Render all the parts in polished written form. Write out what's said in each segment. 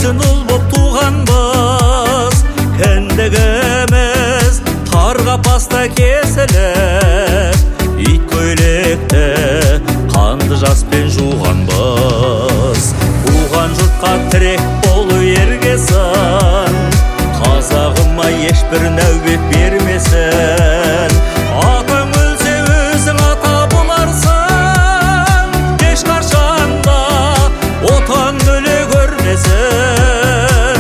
өзін ұл боп туғанбыз, кіндігіміз тарға паста кесіліп, ит көйлекті қанды жаспен жуғанбыз. Туған жұртқа тірек болу ергесін, қазағыма ешбір нәубет бермесін. Атаң өлсе өзің ата боларсың, ешқашанда отан өле көрмесін.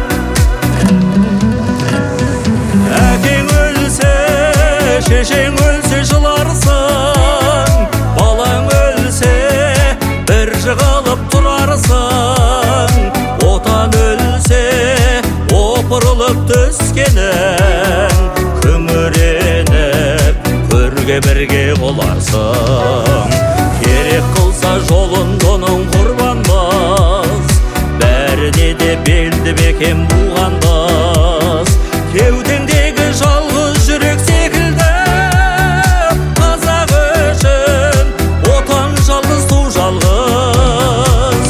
Әкең өлсе, шешең өлсе жыларсың, балаң өлсе бір жығылып тұрарсың. Отан өлсе опырылып түскенің, күңіреніп көрге бірге боларсың. Керек қылса жолын доның құрбанбыз, бәріне де белді бекем буғанбыз. Кеудеңдегі жалғыз жүрек секілді, қазақ үшін отан жалғыз ту жалғыз.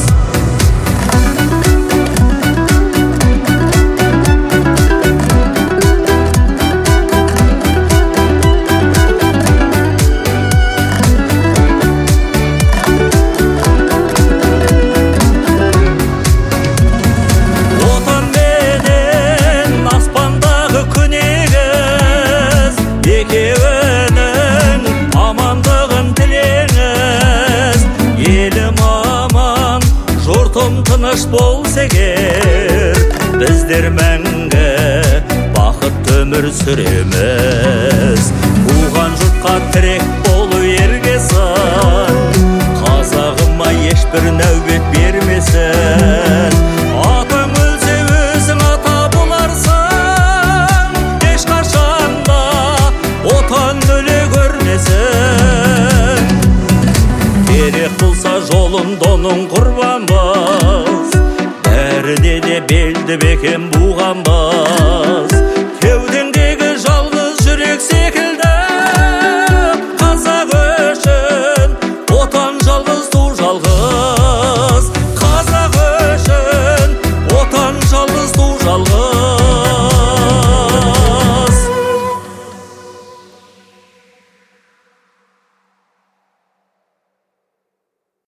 Отан менен аспандағы күн егіз, екеуінің амандығын тілеңіз. Елім аман, жұртым тыныш болса егер, біздер мәңгі бақытты өмір сүреміз. Туған жұртқа тірек болу ергесін, қазағыма ешбір нәубет бермесін. Атаң өлсе өзің ата боларсың, ешқашанда отан өле көрмесін. Керек қылса жолын доның құрбанбыз, бәріне де белді бекем